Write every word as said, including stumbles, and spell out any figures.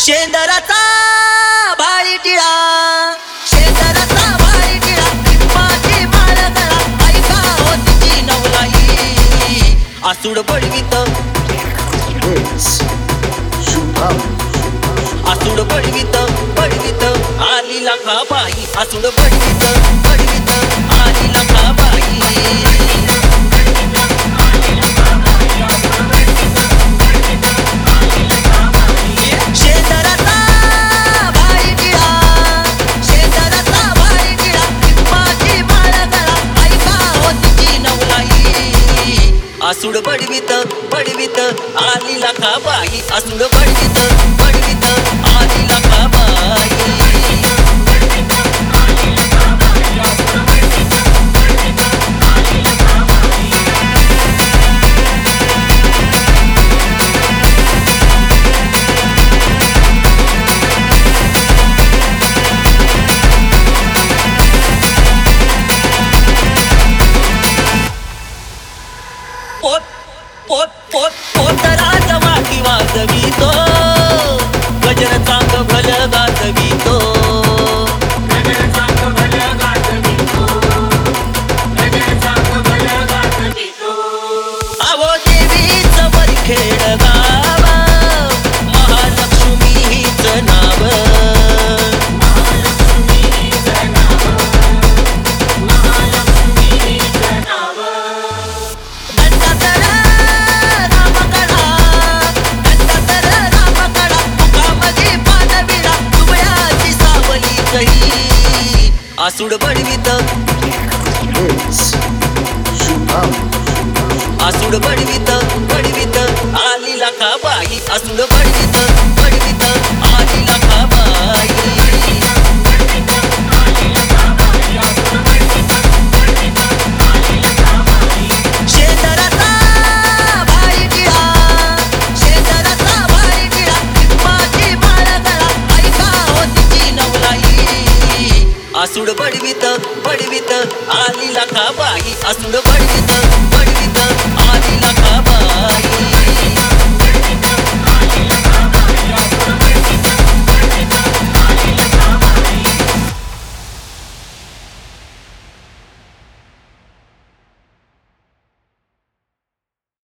शेंदराचा भारी टिळा, शेंदराचा भारी टिळा, लिंबाची माळ गळा, ऐका हो तिची नवलाई. आसूड पडवीत आसूड पडवीत पडवीत आली लाखाबाई. आसूड पडवीत पडवीत आली लाखाबाई. आसूड पडवीत पडवीत आली लाखाबाई. आसूड पडवीत पडवीत आली लाखाबाई. पोत पोत पोत पोतराज वाटी वाजवितो, गजर चांग भल गाजवितो. आवो देवीच वरखेड गाव, महालक्ष्मी हीच नाव. आसूड पडवीत आसूड पडवीत पडवीत आली लाखाबाई. आसूड पडवीत पडवीत आली लाखाबाई. शेंदराचा भारी टिळा, शेंदराचा भारी टिळा, लिंबाची माळ गळा, ऐका हो तिची नवलाई. आसूड पडवीत पडवीत आली लाखाबाई. आसूड पडवीत